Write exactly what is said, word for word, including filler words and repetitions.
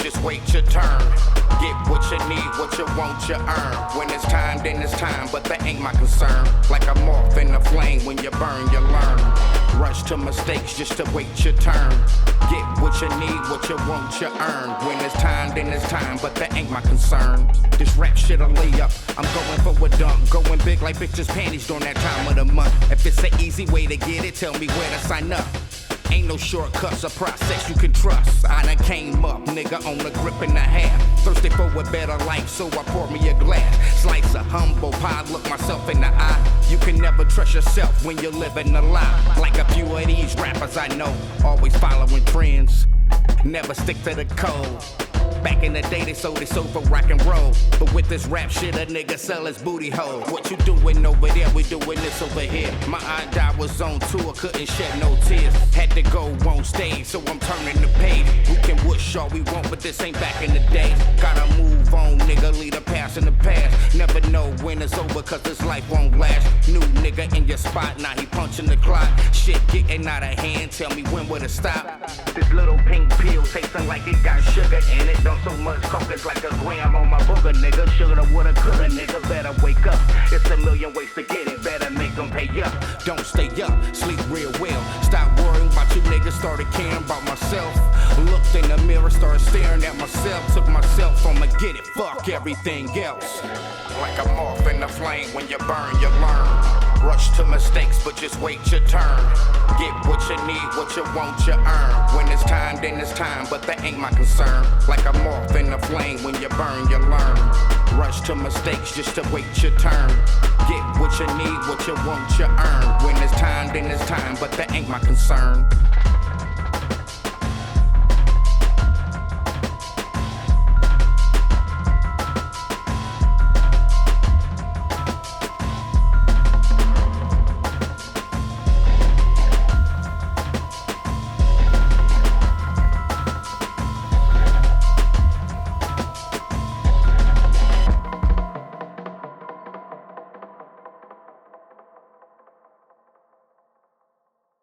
just wait your turn. Get what you need, what you want, you earn. When it's time, then it's time, but that ain't my concern. Like a moth in the flame, when you burn, you learn. Rush to mistakes just to wait your turn. Get what you need, what you want, you earn. When it's time, then it's time, but that ain't my concern. This rap shit'll lay up, I'm going for a dunk. Going big like bitches' panties during that time of the month. If it's an easy way to get it, tell me where to sign up. Ain't no shortcuts, a process you can trust. I done came up, nigga, on the grip and a half. Thirsty for a better life, so I pour me a glass. Slice of humble pie, look myself in the eye. You can never trust yourself when you're living a lie. Like a few of these rappers I know, always following trends. Never stick to the code. Back in the day, they sold it so for rock and roll. But with this rap shit, a nigga sell his booty hole. What you doing over there? We doing this over here. My aunt died, was on tour, couldn't shed no tears. Had to go on stage, so I'm turning the page. We can wish all we want, but this ain't back in the day. Gotta move on, nigga, leave the past in the past. Never know when it's over, cause this life won't last. New nigga in your spot, now he punching the clock. Shit getting out of hand, tell me when will it stop? This little pink pill tasting like it got sugar in it. Don't so much coke, it's like a gram on my booger, nigga. Shoulda, woulda, coulda, nigga. Better wake up. It's a million ways to get it. Better make them pay up. Don't stay up, sleep real well. Stop worrying about you niggas, started caring about myself. Looked in the mirror, started staring at myself. Took myself from a get it, fuck everything else. Like a moth in the flame, when you burn, you learn. Rush to mistakes, but just wait your turn. Get what you need, what you want, you earn. When it's time, then it's time, but that ain't my concern. Like a moth in the flame, when you burn, you learn. Rush to mistakes just to wait your turn. Get what you need, what you want, you earn. When it's time, then it's time, but that ain't my concern.